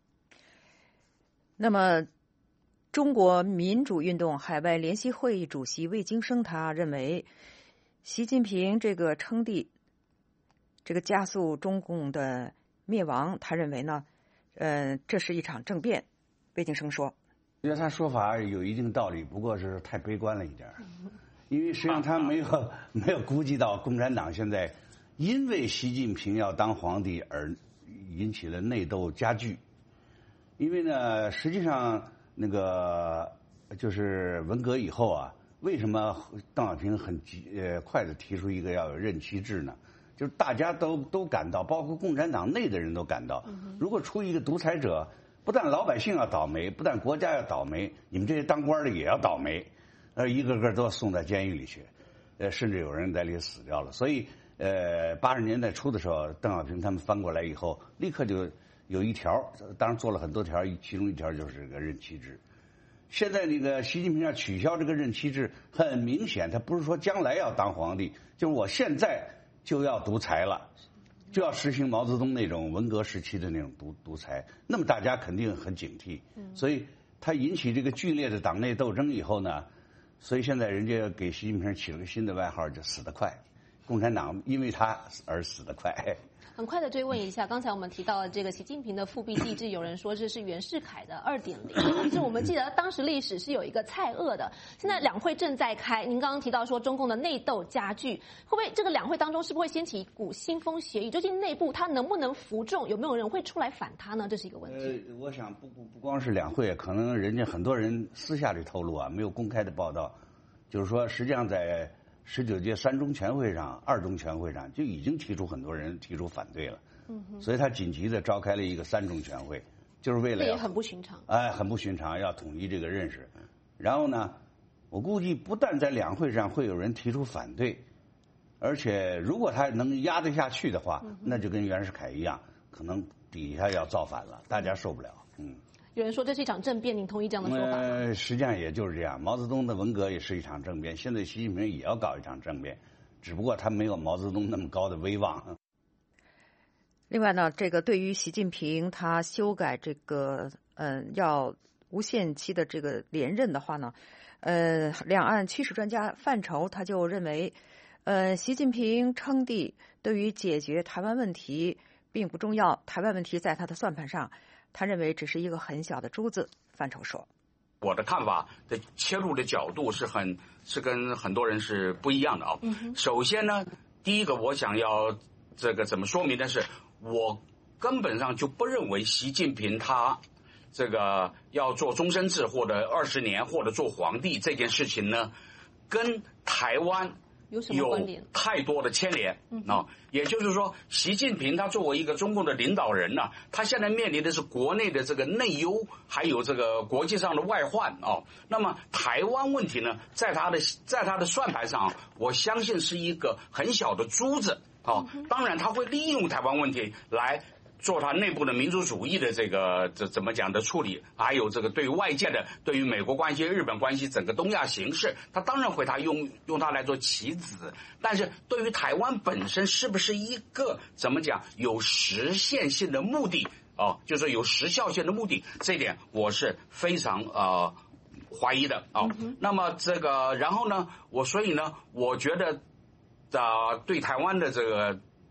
那么，中国民主运动海外联席会议主席魏京生他认为，习近平这个称帝，这个加速中共的灭亡，他认为呢，呃，这是一场政变。魏京生说， 我觉得他说法有一定道理，不过是太悲观了一点，因为实际上他没有没有估计到共产党现在因为习近平要当皇帝而引起了内斗加剧。因为呢，实际上那个就是文革以后啊，为什么邓小平很急呃快的提出一个要有任期制呢？就是大家都都感到，包括共产党内的人都感到，如果出一个独裁者，不但老百姓要倒霉，不但国家要倒霉，你们这些当官的也要倒霉，呃，一个个都要送到监狱里去，呃，甚至有人在里死掉了。所以，呃，八十年代初的时候，邓小平他们翻过来以后，立刻就有一条，当然做了很多条，其中一条就是这个任期制。现在那个习近平要取消这个任期制，很明显，他不是说将来要当皇帝，就是我现在就要独裁了，就要实行毛泽东那种文革时期的那种独独裁。那么大家肯定很警惕，所以他引起这个剧烈的党内斗争以后呢，所以现在人家给习近平起了个新的外号，叫死得快。共产党因为他而死得快。 很快的追问一下，刚才我们提到了这个习近平的复辟帝制，有人说这是袁世凯的二点零，其实我们记得当时历史是有一个蔡锷的。现在两会正在开，您刚刚提到说中共的内斗加剧，会不会这个两会当中是不是会掀起一股腥风血雨？究竟内部他能不能服众？有没有人会出来反他呢？这是一个问题。 呃，我想不不不光是两会，可能人家很多人私下里透露啊，没有公开的报道，就是说实际上在十九届三中全会上、二中全会上就已经提出很多人提出反对了。所以他紧急的召开了一个三中全会，就是为了这也很不寻常， 哎，很不寻常，要统一这个认识。然后呢，我估计不但在两会上会有人提出反对，而且如果他能压得下去的话，嗯、那就跟袁世凯一样，可能底下要造反了，大家受不了。嗯。 有人说这是一场政变，您同意这样的说法吗？ 呃，实际上也就是这样，毛泽东的文革也是一场政变，现在习近平也要搞一场政变，只不过他没有毛泽东那么高的威望。 另外呢，这个对于习近平他修改这个嗯、呃、要无限期的这个连任的话呢，呃，两岸趋势专家范畴他就认为，呃，习近平称帝对于解决台湾问题并不重要，台湾问题在他的算盘上，他认为只是一个很小的珠子。范畴说， 我的看法的切入的角度是很是跟很多人是不一样的啊。嗯、首先呢，第一个我想要这个怎么说明的是，我根本上就不认为习近平他这个要做终身制或者二十年或者做皇帝这件事情呢，跟台湾有什么关联？ 有太多的牵连啊！也就是说，习近平他作为一个中共的领导人呢、啊，他现在面临的是国内的这个内忧，还有这个国际上的外患啊。那么台湾问题呢，在他的在他的算盘上，我相信是一个很小的珠子啊。当然，他会利用台湾问题来做他内部的民族主义的这个这怎么讲的处理，还有这个对于外界的、对于美国关系、日本关系、整个东亚形势，他当然会他用用它来做棋子。但是对于台湾本身是不是一个怎么讲有实现性的目的啊，就是有时效性的目的，这一点我是非常呃怀疑的啊。嗯、那么这个，然后呢，我所以呢，我觉得啊、呃，对台湾的这个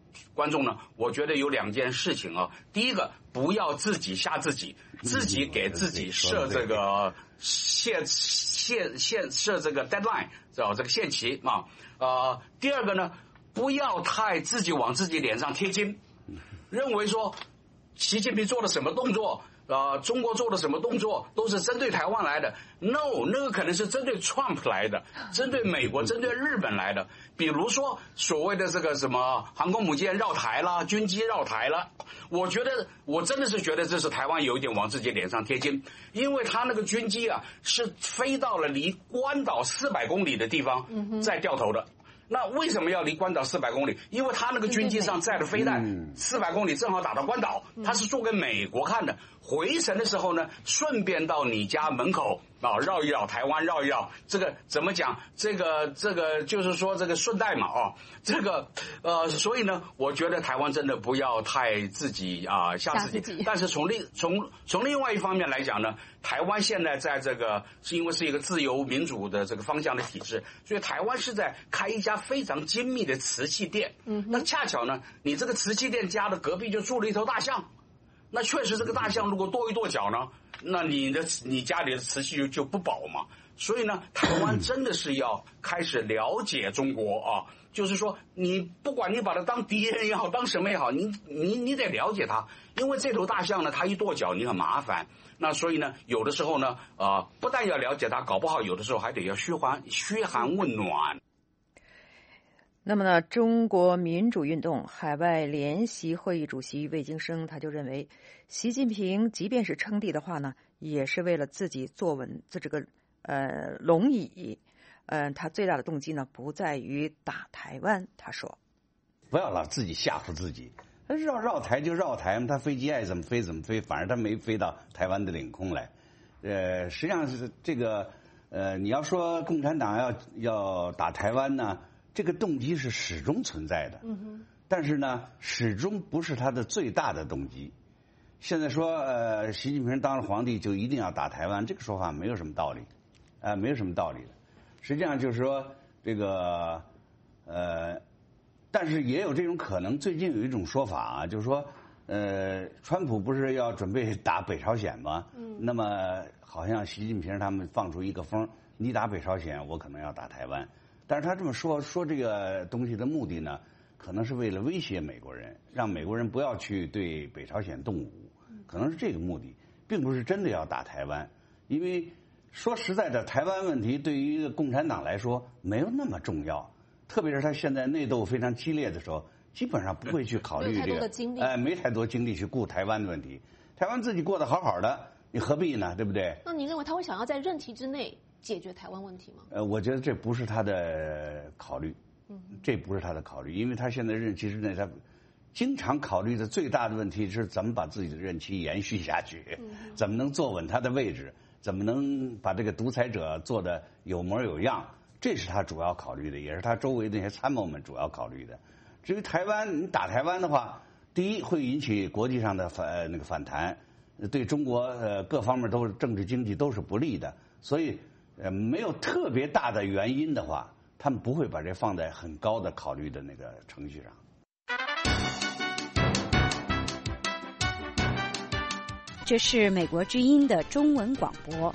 观众呢，我觉得有两件事情啊。第一个，不要自己吓自己，自己给自己设这个限限限设这个 deadline， 叫这个限期啊。呃，第二个呢，不要太自己往自己脸上贴金，认为说习近平做了什么动作。呃，中国做的什么动作都是针对台湾来的 ？No， 那个可能是针对 Trump 来的，针对美国、针对日本来的。比如说所谓的这个什么航空母舰绕台啦、军机绕台了，我觉得我真的是觉得这是台湾有一点往自己脸上贴金，因为他那个军机啊是飞到了离关岛四百公里的地方再掉头的。那为什么要离关岛四百公里？因为他那个军机上载的飞弹四百公里正好打到关岛，他是做给美国看的。回程的时候呢，顺便到你家门口啊绕一绕台湾，绕一绕。这个怎么讲？这个这个就是说这个顺带嘛啊，这个呃，所以呢，我觉得台湾真的不要太自己啊吓自己。但是从另从从另外一方面来讲呢，台湾现在在这个是因为是一个自由民主的这个方向的体制，所以台湾是在开一家非常精密的瓷器店。嗯，那恰巧呢，你这个瓷器店家的隔壁就住了一头大象。那确实，这个大象如果跺一跺脚呢，那你的你家里的瓷器就就不保嘛。所以呢，台湾真的是要开始了解中国啊，就是说，你不管你把它当敌人也好，当什么也好，你你你得了解它，因为这头大象呢，它一跺脚你很麻烦。那所以呢，有的时候呢，啊、呃，不但要了解它，搞不好有的时候还得要嘘寒嘘寒问暖。 那么呢，中国民主运动海外联席会议主席魏京生他就认为，习近平即便是称帝的话呢，也是为了自己坐稳这这个呃龙椅，呃，他最大的动机呢不在于打台湾。他说， 不要老自己吓唬自己，绕绕台就绕台嘛，他飞机爱怎么飞怎么飞，反正他没飞到台湾的领空来。呃，实际上是这个呃，你要说共产党要要打台湾呢。这个动机是始终存在的，嗯哼，但是呢，始终不是他的最大的动机。现在说，呃，习近平当了皇帝就一定要打台湾，这个说法没有什么道理，啊、呃，没有什么道理的。实际上就是说，这个，呃，但是也有这种可能。最近有一种说法啊，就是说，呃，川普不是要准备打北朝鲜吗？嗯，那么好像习近平他们放出一个风，你打北朝鲜，我可能要打台湾。但是他这么说说这个东西的目的呢，可能是为了威胁美国人，让美国人不要去对北朝鲜动武，可能是这个目的，并不是真的要打台湾。因为说实在的，台湾问题对于共产党来说没有那么重要，特别是他现在内斗非常激烈的时候，基本上不会去考虑这个，哎、呃，没太多精力去顾台湾的问题。台湾自己过得好好的，你何必呢？对不对？ 那您认为他会想要在任期之内解决台湾问题吗？ 呃，我觉得这不是他的考虑，嗯，这不是他的考虑，因为他现在任期之内，他经常考虑的最大的问题是怎么把自己的任期延续下去，嗯、怎么能坐稳他的位置，怎么能把这个独裁者做得有模有样，这是他主要考虑的，也是他周围那些参谋们主要考虑的。至于台湾，你打台湾的话，第一会引起国际上的反、呃、那个反弹，对中国呃各方面都是政治经济都是不利的，所以。呃，没有特别大的原因的话，他们不会把这放在很高的考虑的那个程序上。 这是美国之音的中文广播。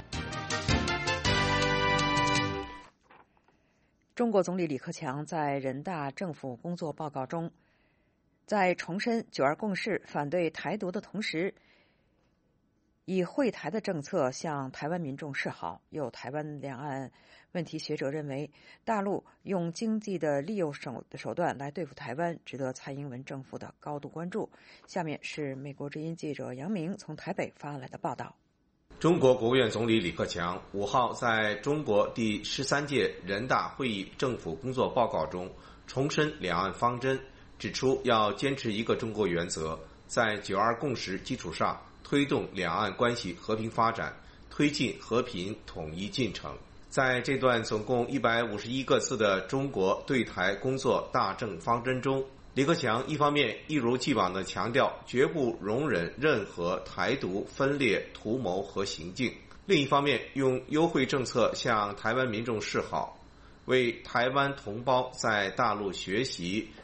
中国总理李克强在人大政府工作报告中，在重申九二共识、反对台独的同时，以惠台的政策向台湾民众示好。有台湾两岸问题学者认为，大陆用经济的利诱手手段来对付台湾，值得蔡英文政府的高度关注。下面是美国之音记者杨明从台北发来的报道。 中国国务院总理李克强五号在中国第十三届人大会议政府工作报告中重申两岸方针，指出要坚持一个中国原则，在九二共识基础上推动两岸关系和平发展，推进和平统一进程。在这段总共一百五十一个字的中国对台工作大政方针中，李克强一方面一如既往地强调绝不容忍任何台独分裂图谋和行径，另一方面用优惠政策向台湾民众示好，为台湾同胞在大陆学习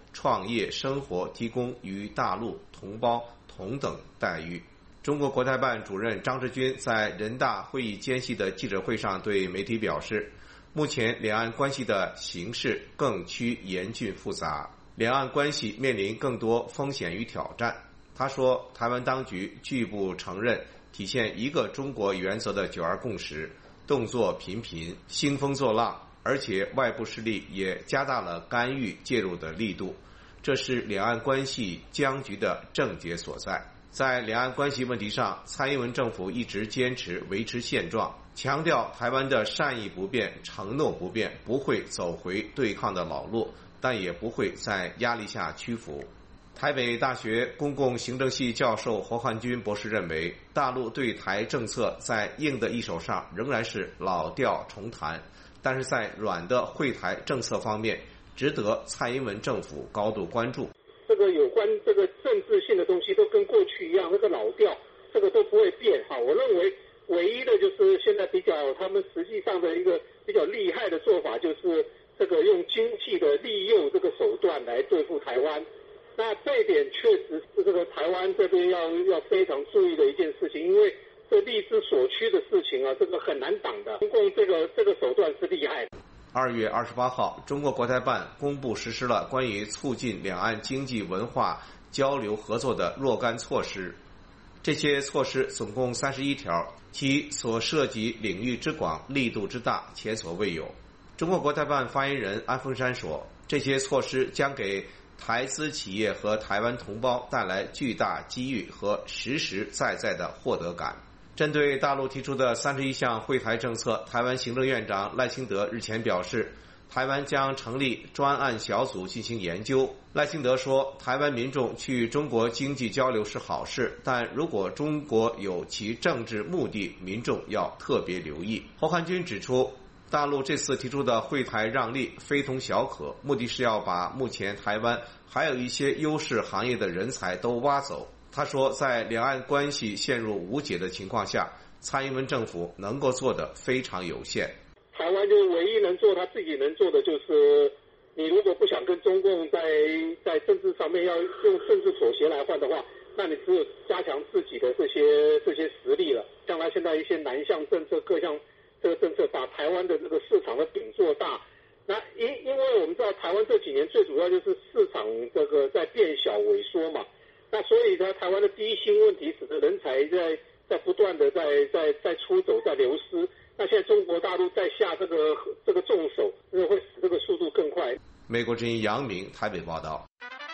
创业、生活提供与大陆同胞同等待遇。中国国台办主任张志军在人大会议间隙的记者会上对媒体表示，目前两岸关系的形势更趋严峻复杂，两岸关系面临更多风险与挑战。他说，台湾当局拒不承认体现一个中国原则的九二共识，动作频频，兴风作浪，而且外部势力也加大了干预介入的力度，这是两岸关系僵局的症结所在。在两岸关系问题上，蔡英文政府一直坚持维持现状，强调台湾的善意不变，承诺不变，不会走回对抗的老路，但也不会在压力下屈服。台北大学公共行政系教授侯汉军博士认为，大陆对台政策在硬的一手上仍然是老调重弹，但是在软的惠台政策方面，值得蔡英文政府高度关注。 这个有关这个政治性的东西都跟过去一样，那个老调，这个都不会变哈。我认为唯一的就是现在比较他们实际上的一个比较厉害的做法，就是这个用经济的利诱这个手段来对付台湾。那这一点确实是这个台湾这边要要非常注意的一件事情，因为这力之所趋的事情啊，这个很难挡的。中共这个这个手段是厉害的。 二月二十八号，中国国台办公布实施了关于促进两岸经济文化交流合作的若干措施。这些措施总共三十一条，其所涉及领域之广、力度之大，前所未有。中国国台办发言人安峰山说，这些措施将给台资企业和台湾同胞带来巨大机遇和实实在在的获得感。针对大陆提出的三十一项惠台政策，台湾行政院长赖清德日前表示，台湾将成立专案小组进行研究。赖清德说，台湾民众去中国经济交流是好事，但如果中国有其政治目的，民众要特别留意。侯汉军指出，大陆这次提出的惠台让利非同小可，目的是要把目前台湾还有一些优势行业的人才都挖走。他说，在两岸关系陷入无解的情况下，蔡英文政府能够做的非常有限。 台湾就唯一能做他自己能做的，就是你如果不想跟中共在在政治上面要用政治妥协来换的话，那你只有加强自己的这些这些实力了。像他现在一些南向政策、各项这个政策，把台湾的这个市场的饼做大。那因因为我们知道台湾这几年最主要就是市场这个在变小萎缩嘛。那所以呢，台湾的低薪问题使得人才在在不断的在在在出走，在流失。那现在中国大陆在下这个这个重手，那会使这个速度更快。 美国之音杨明台北报道。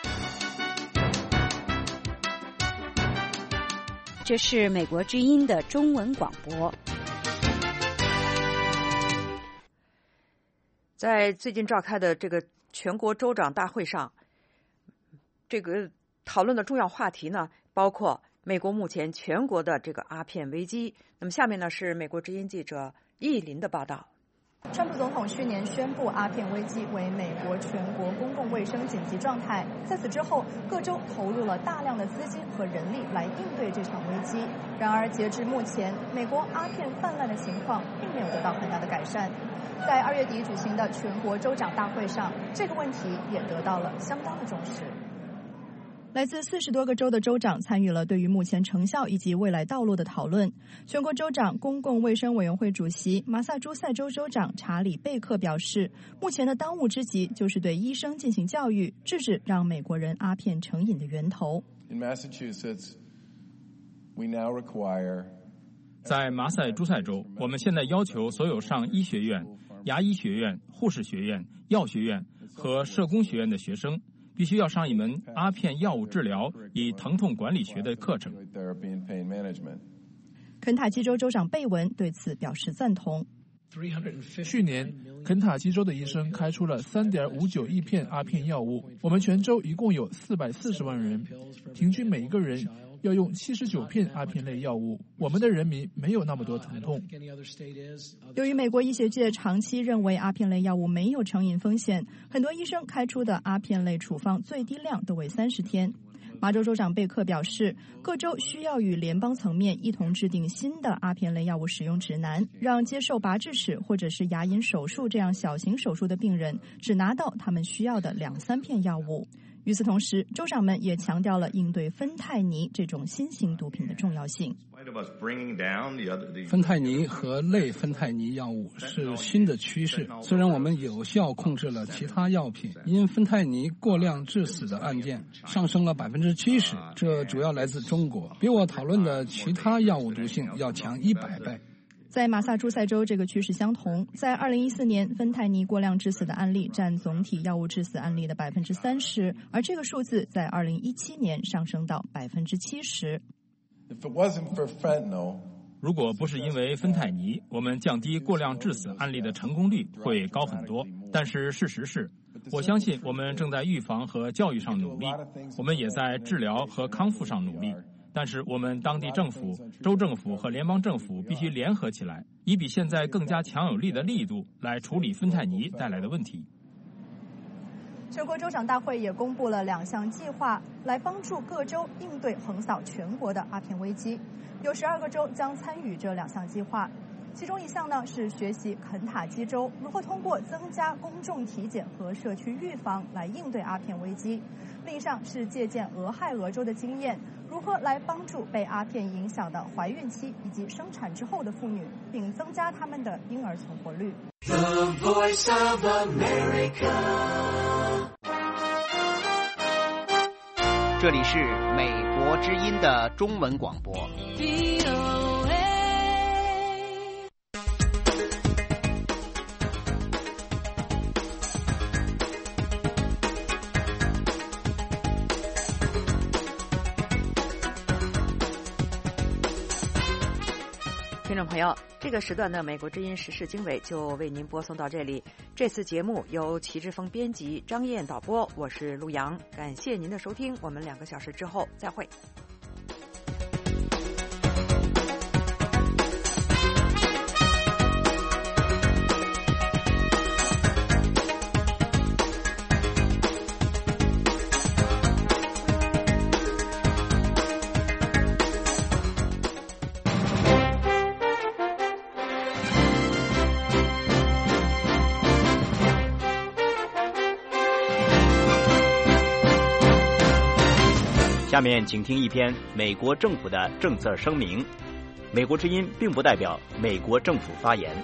这是美国之音的中文广播。 在最近召开的这个全国州长大会上，这个讨论的重要话题呢，包括美国目前全国的这个鸦片危机。那么下面呢是美国之音记者易林的报道。 川普总统去年宣布鸦片危机为美国全国公共卫生紧急状态，在此之后，各州投入了大量的资金和人力来应对这场危机。然而，截至目前，美国鸦片泛滥的情况并没有得到很大的改善。在二月底举行的全国州长大会上，这个问题也得到了相当的重视。来自四十多个州的州长参与了对于目前成效以及未来道路的讨论。全国州长公共卫生委员会主席马萨诸塞州州长查理贝克表示，目前的当务之急就是对医生进行教育，制止让美国人鸦片成瘾的源头。 In Massachusetts, we now require 在马萨诸塞州，我们现在要求所有上医学院、牙医学院、护士学院、药学院和社工学院的学生必须要上一门鸦片药物治疗以疼痛管理学的课程。 肯塔基州州长贝文对此表示赞同。 去年，肯塔基州的医生开出了 三点五九亿片鸦片药物，我们全州一共有四百四十万人，平均每一个人要用七十九片鸦片类药物，我们的人民没有那么多疼痛。 由于美国医学界长期认为鸦片类药物没有成瘾风险，很多医生开出的鸦片类处方最低量都为三十天。麻州州长贝克表示，各州需要与联邦层面一同制定新的鸦片类药物使用指南，让接受拔智齿或者是牙龈手术这样小型手术的病人只拿到他们需要的两三片药物。 与此同时，州长们也强调了应对芬太尼这种新型毒品的重要性。 芬太尼和类芬太尼药物是新的趋势，虽然我们有效控制了其他药品，因芬太尼过量致死的案件上升了百分之七十，这主要来自中国，比我讨论的其他药物毒性要强一百倍。 在马萨诸塞州，这个趋势相同。在二零一四年，芬太尼过量致死的案例占总体药物致死案例的百分之三十，而这个数字在二零一七年上升到百分之七十。 如果不是因为芬太尼，我们降低过量致死案例的成功率会高很多。但是事实是，我相信我们正在预防和教育上努力，我们也在治疗和康复上努力。但是我们当地政府、州政府和联邦政府必须联合起来，以比现在更加强有力的力度来处理芬太尼带来的问题。 全国州长大会也公布了两项计划，来帮助各州应对横扫全国的阿片危机。有十二个州将参与这两项计划，其中一项呢是学习肯塔基州如何通过增加公众体检和社区预防来应对阿片危机，另一项是借鉴俄亥俄州的经验，如何来帮助被阿片影响的怀孕期以及生产之后的妇女，并增加他们的婴儿存活率。 The Voice of America。 这里是美国之音的中文广播。 听众朋友，这个时段的美国之音时事经纬就为您播送到这里。这次节目由齐志峰编辑，张燕导播，我是陆阳，感谢您的收听，我们两个小时之后再会。 下面请听一篇美国政府的政策声明。美国之音并不代表美国政府发言。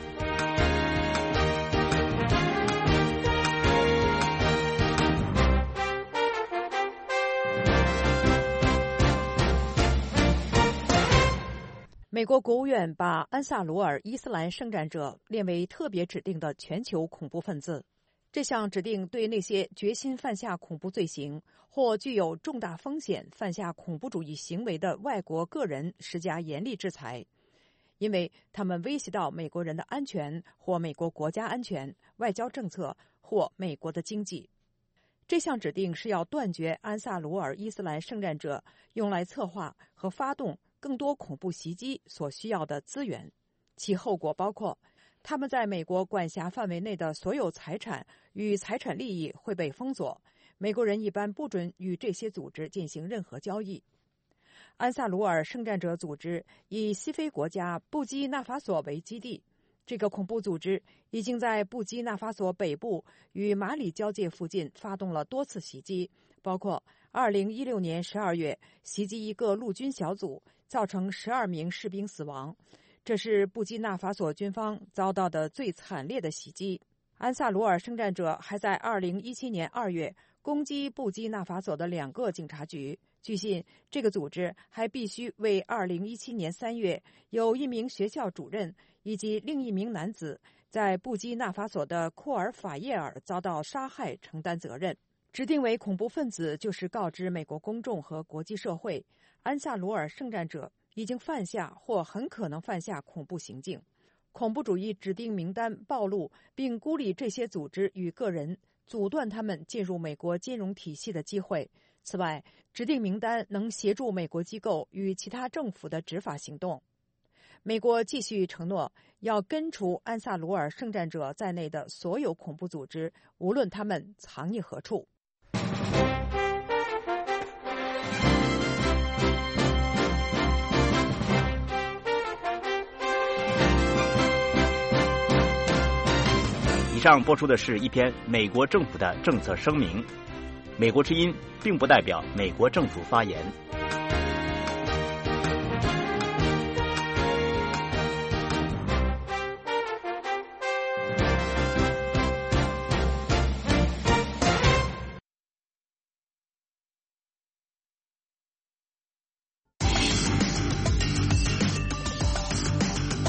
美国国务院把安萨鲁尔伊斯兰圣战者列为特别指定的全球恐怖分子。这项指定对那些决心犯下恐怖罪行或具有重大风险犯下恐怖主义行为的外国个人施加严厉制裁，因为他们威胁到美国人的安全或美国国家安全、外交政策或美国的经济。这项指定是要断绝安萨鲁尔伊斯兰圣战者用来策划和发动更多恐怖袭击所需要的资源，其后果包括他们在美国管辖范围内的所有财产与财产利益会被封锁，美国人一般不准与这些组织进行任何交易。安萨鲁尔圣战者组织以西非国家布基纳法索为基地，这个恐怖组织已经在布基纳法索北部与马里交界附近发动了多次袭击，包括二零一六年十二月袭击一个陆军小组，造成十二名士兵死亡。这是布基纳法索军方遭到的最惨烈的袭击。安萨鲁尔圣战者还在二零一七年二月攻击布基纳法索的两个警察局。据信，这个组织还必须为二零一七年三月有一名学校主任以及另一名男子在布基纳法索的库尔法耶尔遭到杀害承担责任。指定为恐怖分子就是告知美国公众和国际社会，安萨鲁尔圣战者已经犯下或很可能犯下恐怖行径。恐怖主义指定名单暴露并孤立这些组织与个人，阻断他们进入美国金融体系的机会。此外，指定名单能协助美国机构与其他政府的执法行动。美国继续承诺要根除安萨鲁尔圣战者在内的所有恐怖组织，无论他们藏匿何处。 以上播出的是一篇美国政府的政策声明。 美国之音并不代表美国政府发言。